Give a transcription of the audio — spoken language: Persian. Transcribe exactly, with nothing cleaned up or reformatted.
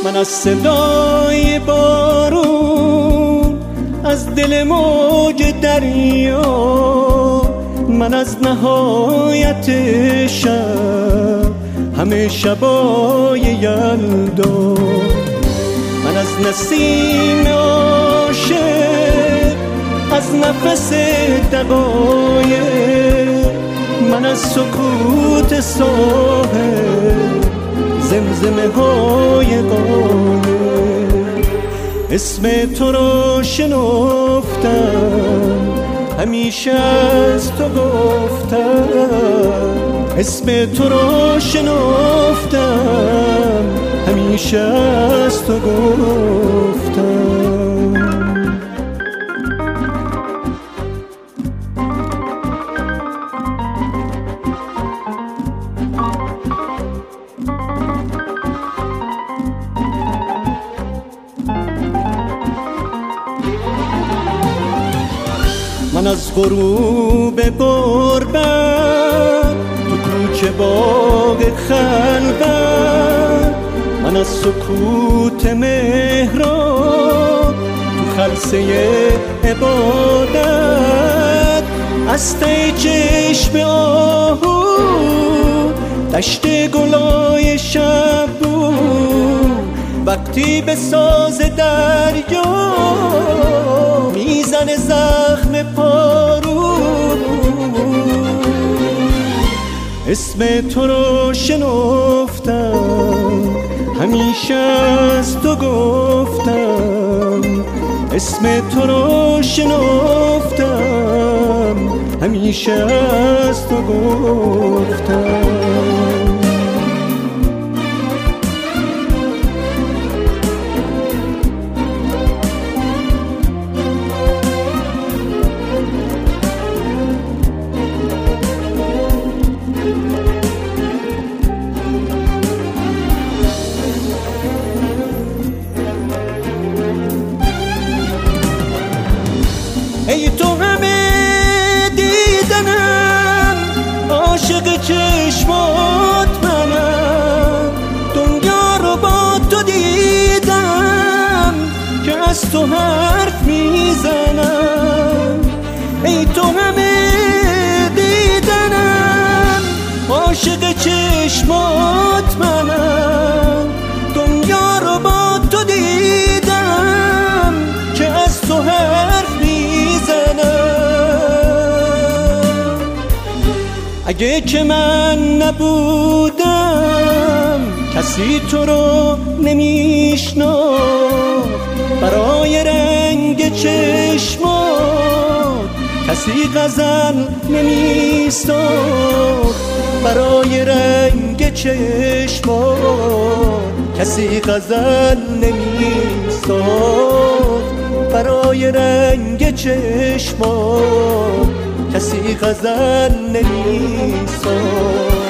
من از صدای بارون، از دل موج دریا، من از نهایت شب همه شبای یلدا، من از نسیم عاشق، از نفس دقایق، من از سکوت ساحل، زمزمه های قایق. اسم تو را شنفتم، همیشه از تو گفتم. اسم تو را شنفتم، همیشه از تو گفتم. من از غروب غربت تو کوچه باغ خلوت، من از سکوت محراب تو خلسه عبادت، از ته چشم آهو دشت گلای شب بود، وقتی به ساز دریا میزنه زخم پارو. اسم تو رو شنفتم، همیشه از تو گفتم. اسم تو رو شنفتم، همیشه از تو گفتم. ای تو همه دیدنم، عاشق چشمات منم، دنیا رو با تو دیدم که از تو حرف میزنم. ای تو همه دیدنم، عاشق چشمات منم، دنیا رو با تو دیدم که از تو حرف اگه که من نبودم کسی تو رو نمیشناخت، برای رنگ چشمات کسی غزل نمیساخت، برای رنگ چشمات کسی غزل نمیساخت، برای رنگ چشمات کسی غزل نمیساخت.